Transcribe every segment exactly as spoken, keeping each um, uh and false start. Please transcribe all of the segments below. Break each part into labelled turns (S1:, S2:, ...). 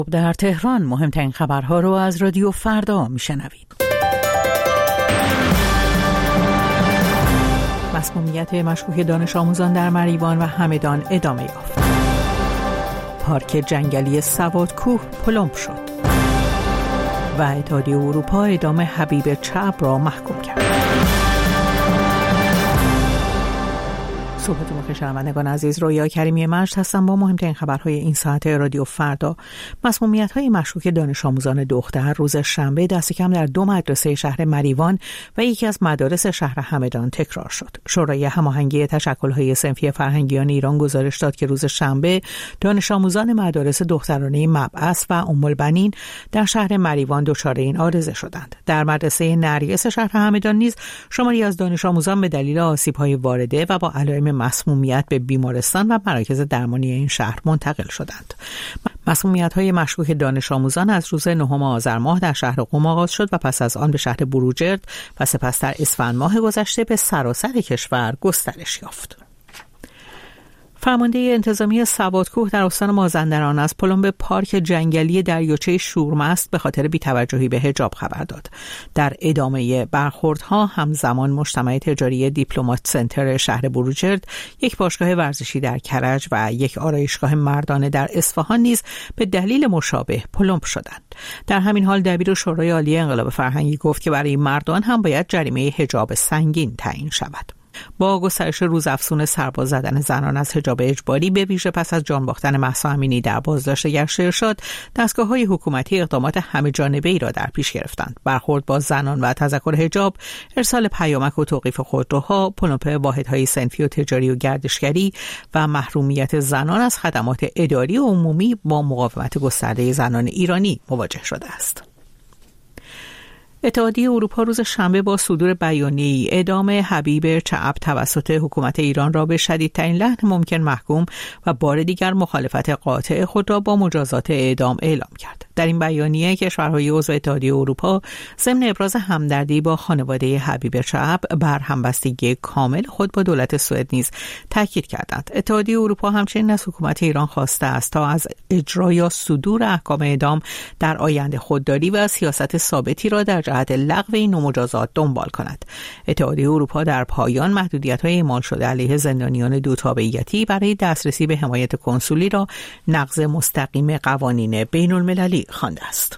S1: در تهران مهمترین خبرها رو از رادیو فردا میشنوید. مسمومیت مشکوک دانش آموزان در مریوان و همدان ادامه یافت. پارک جنگلی سوادکوه پلمپ شد و اتحادیه اروپا اعدام حبیب چعب را محکوم کرد. صبحتون بخیر شنوندگان عزیز، رویا کریمی مجد هستم با مهمترین خبرهای این ساعت رادیو فردا. مسمومیت‌های مشکوک دانش آموزان دختر روز شنبه دست کم در دو مدرسه شهر مریوان و یکی از مدارس شهر همدان تکرار شد. شورای هماهنگی تشکل‌های صنفی فرهنگیان ایران گزارش داد که روز شنبه دانش آموزان مدارس دخترانه مبعث و ام البنین در شهر مریوان دچار این عارضه شدند. در مدرسه نرگس شهر همدان نیز شماری از دانش آموزان به دلیل آسیب‌های وارده و با علائم مسمومیت به بیمارستان و مراکز درمانی این شهر منتقل شدند. مسمومیت‌های مشکوک دانش آموزان از روز نهم آذر ماه در شهر قم آغاز شد و پس از آن به شهر بروجرد و سپس در اسفند ماه گذشته به سراسر کشور گسترش یافت. فرمانده انتظامی سوادکوه در استان مازندران از پلمپ پارک جنگلی دریاچه شورمست به خاطر بی‌توجهی به حجاب خبر داد. در ادامه برخوردها همزمان مجتمع تجاری دیپلمات سنتر شهر بروجرد، یک باشگاه ورزشی در کرج و یک آرایشگاه مردانه در اصفهان نیز به دلیل مشابه پلمپ شدند. در همین حال دبیر شورای عالی انقلاب فرهنگی گفت که برای مردان هم باید جریمه حجاب سنگین تعیین شود. با گسترش روزافزون سرباز زدن زنان از حجاب اجباری به ویژه پس از جان باختن مهسا امینی در بازداشت گشت ارشاد، دستگاه‌های حکومتی اقدامات همه جانبه‌ای را در پیش گرفتند. برخورد با زنان و تذکر حجاب، ارسال پیامک و توقیف خودروها، پلمپ واحدهای صنفی و تجاری و گردشگری و محرومیت زنان از خدمات اداری و عمومی با مقاومت گسترده زنان ایرانی مواجه شده است. اتحادیه اروپا روز شنبه با صدور بیانیه‌ای اعدام حبیب چعب توسط حکومت ایران را به شدیدترین لحن ممکن محکوم و بار دیگر مخالفت قاطع خود را با مجازات اعدام اعلام کرد. در این بیانیه کشورهای عضو اتحادیه اروپا ضمن ابراز همدردی با خانواده حبیب چعب بر همبستگی کامل خود با دولت سوئد نیز تاکید کردند. اتحادیه اروپا همچنین از حکومت ایران خواسته است تا از اجرا یا صدور احکام اعدام در آینده خودداری و سیاست ثابتی را در جهت لغو این مجازات دنبال کند. اتحادیه اروپا در پایان محدودیت‌های اعمال شده علیه زندانیان دو تابعیتی برای دسترسی به حمایت کنسولی را نقض مستقیم قوانین بین‌المللی خوانده است.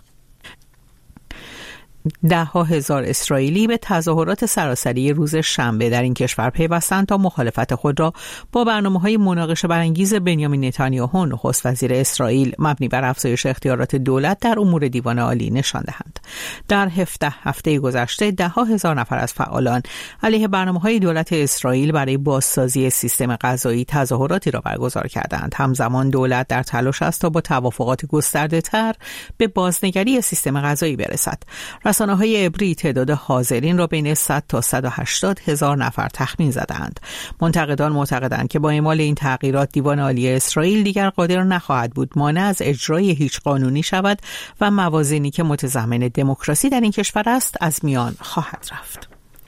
S1: ده ها هزار اسرائیلی به تظاهرات سراسری روز شنبه در این کشور پیوستند تا مخالفت خود را با برنامه‌های مناقشه برانگیز بنیامین نتانیاهو نخست وزیر اسرائیل مبنی بر افزایش اختیارات دولت در امور دیوان عالی نشان دهند. در هفده هفته گذشته ده ها هزار نفر از فعالان علیه برنامه‌های دولت اسرائیل برای بازسازی سیستم قضایی تظاهراتی را برگزار کردند. همزمان دولت در تلاش است تا با توافقات گسترده‌تر به بازنگری سیستم قضایی برسد. رسانه‌های عبری تعداد حاضرین را بین صد تا صد و هشتاد هزار نفر تخمین زدند. منتقدان معتقدند که با اعمال این تغییرات دیوان عالی اسرائیل دیگر قادر نخواهد بود مانع از اجرای هیچ قانونی شود و موازینی که متضمن دموکراسی در این کشور است از میان خواهد رفت.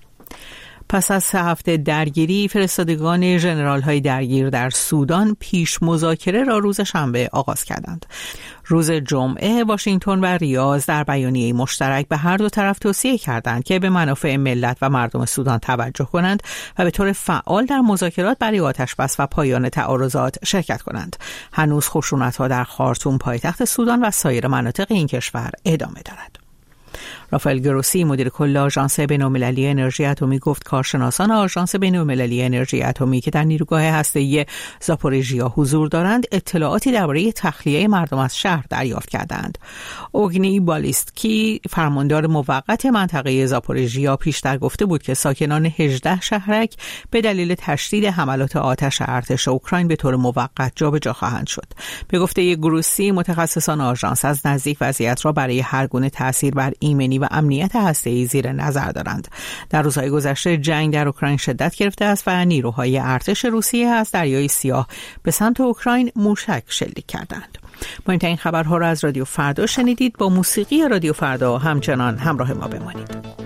S1: پس از سه هفته درگیری، فرستادگان ژنرال‌های درگیر در سودان پیش مذاکره را روز شنبه آغاز کردند. روز جمعه واشنگتن و ریاض در بیانیه مشترک به هر دو طرف توصیه کردند که به منافع ملت و مردم سودان توجه کنند و به طور فعال در مذاکرات برای آتشبس و پایان تعارضات شرکت کنند. هنوز خشونت‌ها در خارتوم پایتخت سودان و سایر مناطق این کشور ادامه دارد. رافائل گروسی مدیر کل آژانس بین‌المللی انرژی اتمی گفت کارشناسان آژانس بین‌المللی انرژی اتمی که در نیروگاه هسته‌ای زاپوریژیا حضور دارند اطلاعاتی درباره تخلیه مردم از شهر دریافت کردند. اوگنی بالیستکی فرماندار موقت منطقه زاپوریژیا پیشتر گفته بود که ساکنان هجده شهرک به دلیل تشدید حملات آتش ارتش اوکراین به طور موقت جابجا خواهند شد. به گفته گروسی متخصصان آژانس از نزدیک وضعیت را برای هر گونه تاثیر بر ایمنی و امنیت هسته‌ای زیر نظر دارند. در روزهای گذشته جنگ در اوکراین شدت گرفته است و نیروهای ارتش روسیه از دریای سیاه به سمت اوکراین موشک شلیک کردند. مهمترین خبرها را از رادیو فردا شنیدید. با موسیقی رادیو فردا همچنان همراه ما بمانید.